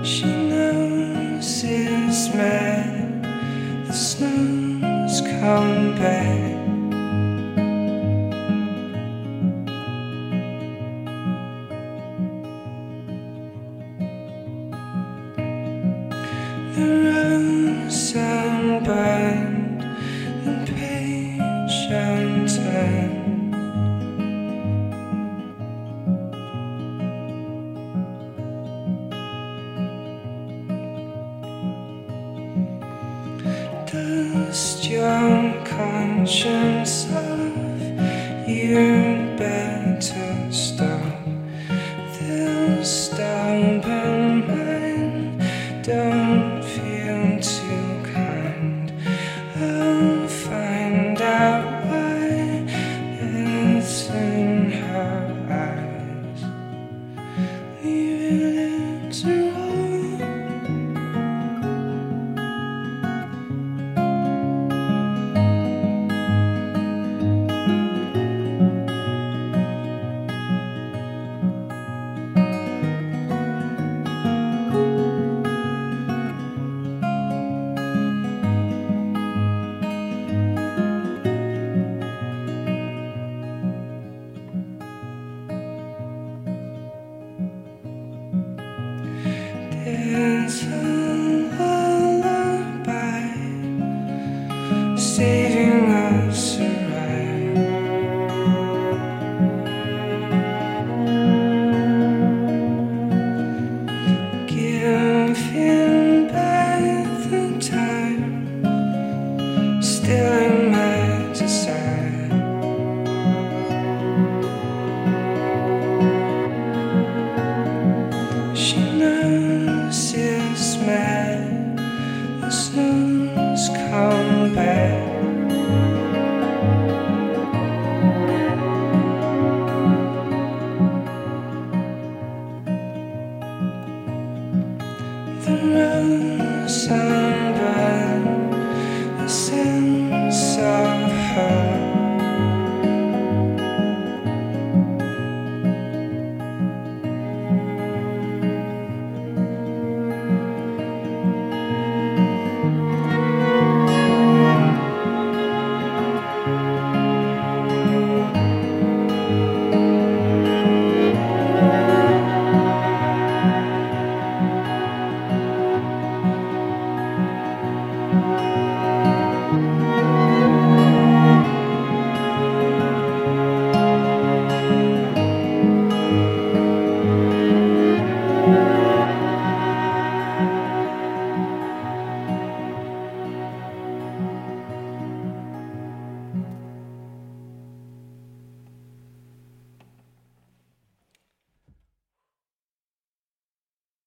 She knows it's mad. The snow's come back. The rose unburned, the page unturned. Dust your conscience off. You'd better stop. They'll stop and mine don't feel too kind. I'll find out why it's in her eyes. Leave it to roll. There's a